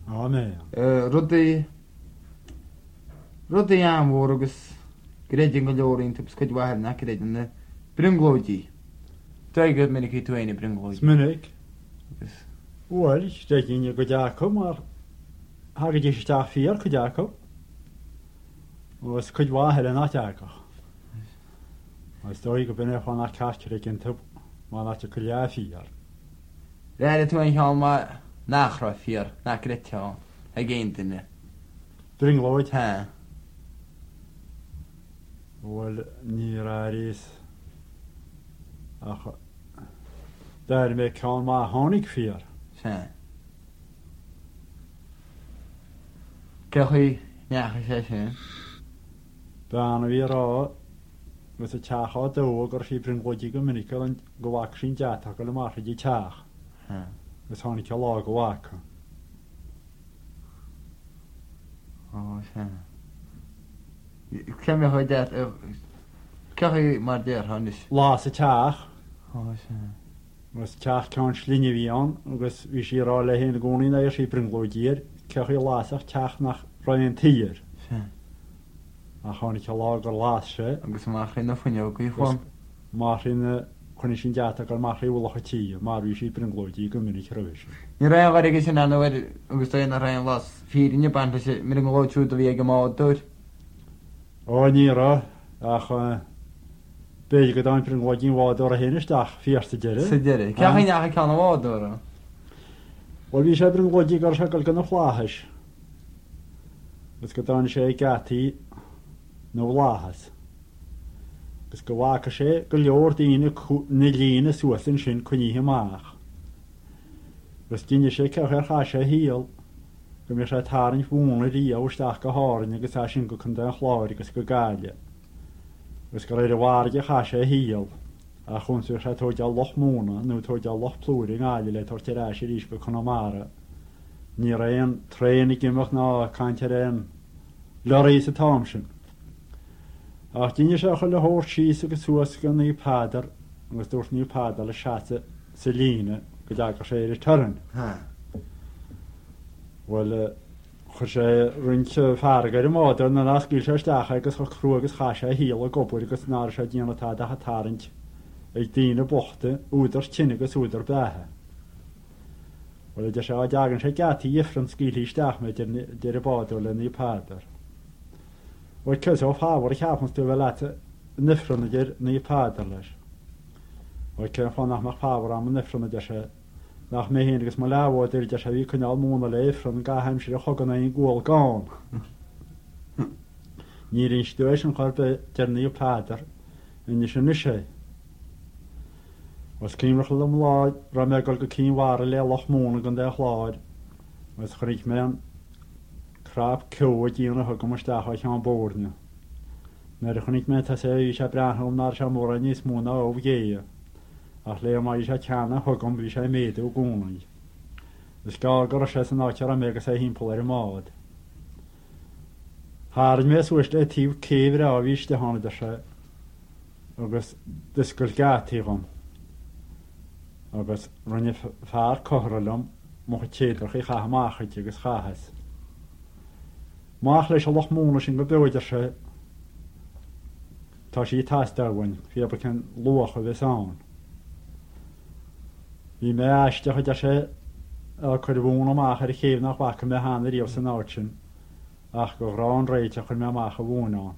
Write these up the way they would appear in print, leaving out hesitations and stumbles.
O, me. Rydw am fawr agos gredyn go leorin typos cyd wahel na gredyn na bringlodi. Dwi'n gwybod mynd i chi dwi'n i bringlodi. Smynig. Wel, stegin i gydaco, maar hagyd i stach ffyr gydaco. Os cyd wahel yna daco. Os dwi gobyn eich o'n casgr i gyntaf, mae'n at y cyllia ffyr. Rhaid y dwi'n cael ma nachro ffyr, na gredio, a geindyn ni. Bringlod. Ha. Wel, ni rhaid ach, daar me kan ma honig ffyr. Ha. Gewch chi iach i session? Dan fi ro, with y tach o dywg o'r chi bringlodi gymryd yn gwac sy'n jatag o'r marchyd i tach. Ha. With honig o log o wac. O, ha. Cem i hoi dat, gewch chi mar der hannus? Las y tach. O, ha. Was tach kan slinje vi an, agus vi si rale heen gonin eir si bringlodier, kech i lasach tach nach roin tier. Ha. A chan ik lag o'r las se, Agus mach chi na ffynio gwy ffwn. mar in chwn i sy'n jatag ar mar i wlach o ti, mar vi si bringlodi gymryd rhywys. Ni rai o gari gysyn anna wedi, agus dwi'n rai yn las ffyrin i band, felly mynd yn glod trwy dy fi ag y mod dwyr. O ni ro, ach beth gyda yn bringlodi'n wad o'r hyn ysdach, fierst y gyda. Syderi. Cech chi'n iach i cael na mod dwyr o? Wel vi se bringlodi gar siagol gan o flahas. Ys gyda yn se gati na wlahas. Ys gywac a se gylior dyn y lyn y sŵas yn sy'n cwni hi maach. Ys dyn y se cech ar chasio hil. Gymryd se tar yn fwn y ria o stach gyhorin ag ys a sy'n gwycynda yn chlor ag ys gygalia. Ys gyda'r warg a chasio hil. A chwn sy'n se tord a loch mwna, nhw tord a loch plwri yn ali le tord i'r as i'r isgo Connemara. Ni rhain tren i gymach na caint ar ein lorys y Thomson. Ach dyn eisiau chwyl y hor sys ag y sŵas gan ni padar, ag ys dwrth ni padar y siat Selina gyda ag eisiau i'r tyrn. Ha. Wel, chwrs rwynt ffargar y mod yn yna sgil sy'n stach ag ys chrw ag ys chasio hil o gobwyr ag ys nar eisiau dyn o tad a hatarint ei dyn y bochte wydr tynnig ys wydr behe. Wel, ydych eisiau ag yn eisiau gati iffryn sgil i stach me dyr y bod o'r ni padar. Wel, cys o ffawr eich hafn stwyf fel at nyffryn ydy'r ni padar leis. Wel, cyn ffôn nach ma'ch ffawr am y nyffryn ydych eisiau nach me hyn agos mae law o dyr ydych eisiau fi cynnal mwyn o le iffryn yn gael hemsyr o chogon ein gwyl gawn. Ni'r un stwys yn chwarbe dyr ni padar yn eisiau nysau. Os cyn rach lam laad, rhaid megol go cyn war le loch mwyn ag yn dech laad. Os chrych mewn crab cyw a dyn o hygym o stach o'i chan bwrdd ni. Nid ych mewn tas e eisiau branhol na'r siam o'r nis mwyn o geia. Ach le yma eisiau cana hygym fi eisiau meddw o gwnnau. Ys gael gorosiau sy'n ocher am egas ei himpol ar y mod. Hardd me swysd e tiw cefr a fi eisiau hon ydych agos dysgol gati hon. Agos rhaid i ffar cohrolwm mwch i tedrwch i chah mach ydych agos chahas. Mach leis o loch mwyn o sy'n gobywyd eisiau ta si tas dawn fi ab can lwch o fes awn. Fi me aistach o eisiau cwrfwn o mach ar y chef nach bach yn me hanner i os yn awtsyn ach go rawn reit ach yn me mach o fwn o'n.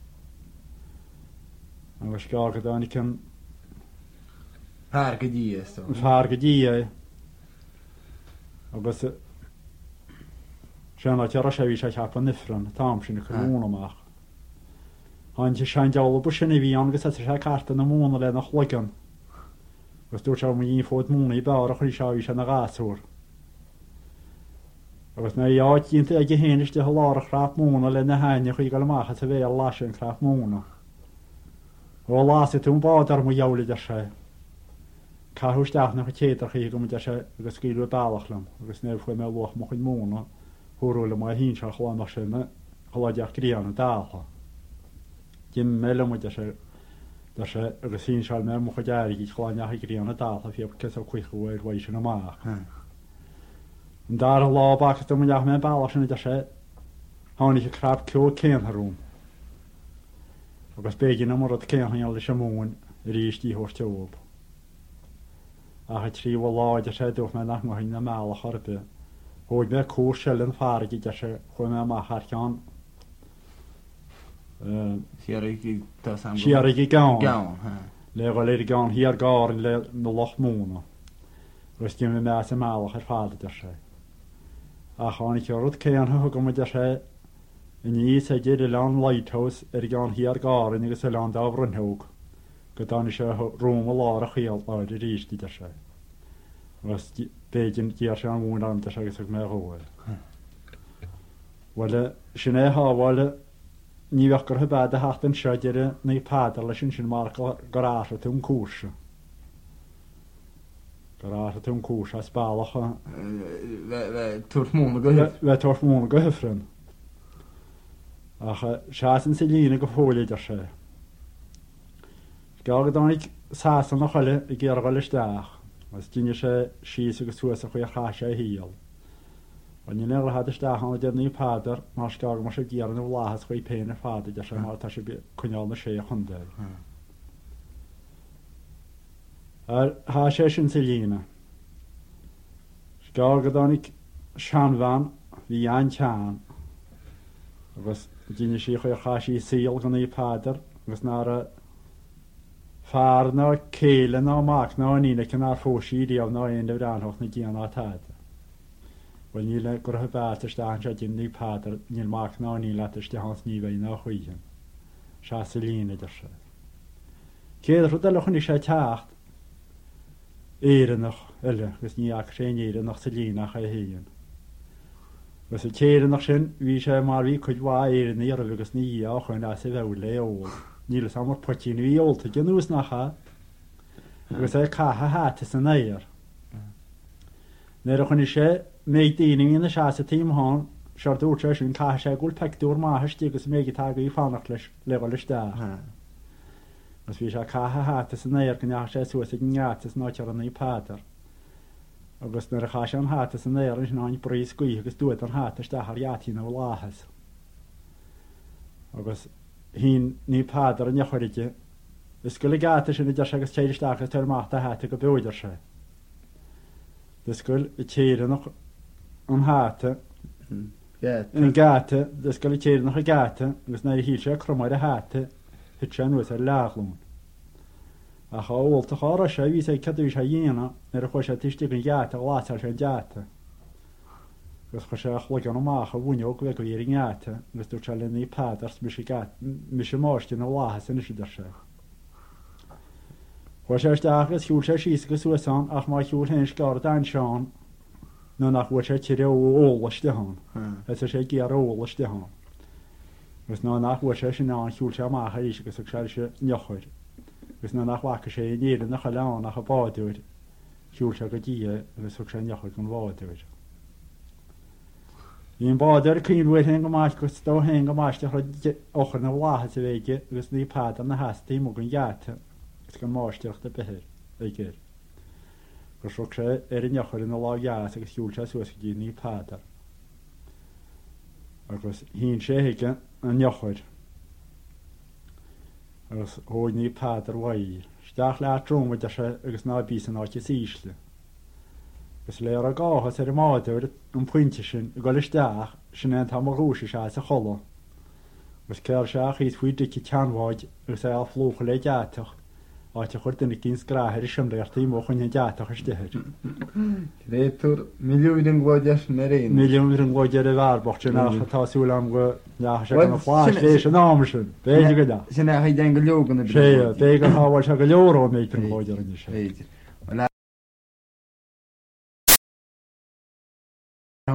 Agos gael gyda ni can Far gydia, sto. far gydia. Agos sian o tiar o sef eisiau chap o niffron tam sy'n y cwrfwn o mach. Han ti sian diawl o bwysyn i fi ond gys eisiau cartan y mwyn o le nach lygan. Gos dwi'n siarad mwyn i ffod mwyn i bawr o'ch eisiau eisiau na gaswr. Agos mae i oed gynt ag i hyn eisiau hylor o chrap mwyn o le na hain i'ch i gael mach at y fe a lasyn chrap mwyn o. O las i ti'n bod ar mwy iawlid eisiau. Cahw stach nach y tedrach chi gymryd eisiau agos gilw balach lam. Agos nef chwe mewn lwch mwch yn mwyn o. Hwrwyl yma hi'n siarad chlan o'ch sy'n chlodiach grian o dal o. Dim mel yma eisiau agos hi'n siarad mewn mwch o diari gyd chlodiach i grian o dal o fi ab cys o chwich o weir weis yn y mach. Yn dar y lo bach ydym yn iach mewn balach yn y dasau. Hawn i'ch crab cw cyn harwm. Agus begin am o'r cyn hyn al eisiau mwyn yr eist i hwrs tywb. A chi tri o loed eisiau dwch mewn ach mwyn am malach o'r by. Hwyd mewn cwr siel yn ffarag i eisiau chwy mewn mach ar gan. Siarig i dos am... Siarig i gawn. Gawn, ha. Le gwael i'r gawn hi ar gar yn le loch mwyn o. Rwy'n gym yn mes y malach ar ffad y eisiau. A chan ich orod cyn hwg am y eisiau yn i sediad y lan lighthouse gawn hi ar gar yn ygys y lan da frynhwg. Gyda ni eisiau rwm o lar a chwial oed yr eist i eisiau. Rwy'n begin gyr sy'n mwyn am eisiau gysig mewn hwyl. Wel, sy'n ei hawel ni fechgor hybad y hacht yn siadir neu padal a sy'n marc garage at yw'n cwrs. Garage at yw'n cwrs a sbalach o. Fe twrth mwyn o gyhyff. Fe twrth mwyn o gyhyffryn. Ach, sias yn sylun y gyffwylid ar se. Gael gyda ni sas yn ochrau i gyrgol ysdach. Os dyn eisiau sys y gyswys a chwy a chasiau hil. Ond ni'n erhad ysdach ond ydyn ni padar, mas gael mas y gyr yn y wlahas chwy pen y ffadid a sy'n ta sy'n cwniol na se chwndau. Ar hasiau sy'n sylun. Gael gyda ni sianfan fi a'n tian. Agus dyn eisiau chwy a chasi syl gan i padar. Agus na'r ffa'r na ceil na mac na o'n un ac yn ar ffwsi diaf na un y franhoch na gian o tad. Wel ni'n gwrdd bat ysda'n siad yn ni padar ni'n mac na o'n un lat ysda'n ni fe'n na chwyhan. Sias y lun y dysau. Ceir rwydalwch yn eisiau tacht eirinach yle, gys ni ac sy'n eirinach sy'n lunach ei hun. Gys y ceirinach sy'n fi eisiau mar fi cwydwa eirin i arfer gys ni ia o'ch yn as i fewle ôl. Ni'n sam o'r potyn fi ôl ty gyn nhw's na cha. Gys ei caha hatys yn eir. Nerwch yn eisiau meid einig yn y sias y tîm hon, siarad wrth sy'n caha eisiau gwrdd pegdwr maha ysdi gys meid i tag i ffanach lefel ysdach. Gys fi eisiau caha hatys yn eir gyn eisiau sŵs ag yn iatys na o'r yn ei padar. Agos nyr eich eisiau yn hatys yn eir yn sy'n o'n bris gwych gys dwyd yn hatys dach ar iati na o lahas. Agos hi'n ni padar yn iachwyr igi. Ysgol i gatys yn y dyrsau gys teir ysdach ys teir mata hat ag o bywyd dyrsau. Ysgol y teir yn hata. Yn gata. Ysgol y teir yn y gata. Gys na i hilsio crwmau'r hata. Hytsia nhwys ar laglwn. A cha ôl ta chor eisiau fi sef cadw eisiau iena. Nyr o'ch eisiau tistig yn gata o lat ar sy'n gata. Gys eisiau chlygan o mach o fwniog fe gwir yn gata. Gys dwi'n siarad yn ei pad ars mysio mors dyn o lahas yn ysig dyrsau. Eisiau ysdach ys hiwl sy'n sys gys wyson ach mae hiwl hyn sgor dan Sean. Nw'n ach wysiau tirio o ôl ysdi hon. Ys eisiau gyr o ôl ysdi hon. Gys nw'n ach wysiau sy'n na'n hiwl sy'n mach ar eisiau gys eisiau niochwyr. Gys nw'n ach wac eisiau yn eirin ach o lawn ach o bodwyr. Hiwl sy'n gydia gys eisiau niochwyr gan bodwyr. I'n bodwyr cynwyr hyn gymach gys do hyn gymach ochr na wlahas y feigi gys ni pad am na hasti mwg yn gata. Gys gan mosdiwch dy byhyr ei gyr. Gys rwch sy'n yn niochwyr yn y lag ias agos hiwl sy'n sŵs gyda ni padar. Agos hi'n sy'n hyga yn niochwyr. Agos hwy'n ni padar wair. Sdach le at rwng wedi agos na bys yn oed i sysli. Gys le ar y gochos ar y modwyr yn pwyntio sy'n y gol ysdach sy'n ein tam o rwys i sias y cholo. Gys cael siach i ddwyd i canfod agos eil fflwch le diatoch. A ti chwrdd yn y gyn sgrach ar y siamrau ar tîm o'ch yn diatoch ysdyhyd. Creator, miliwn yn gwodiad yn yr un. Miliwn yn gwodiad y far boch sy'n ach a ta sŵl am gwyd sy'n fflas feis yn am sy'n. Beid i gyda. Sy'n eich i den gyliwg yn y bryd. Beid yn hawal sy'n gyliwr o meid yn gwodiad yn eisiau.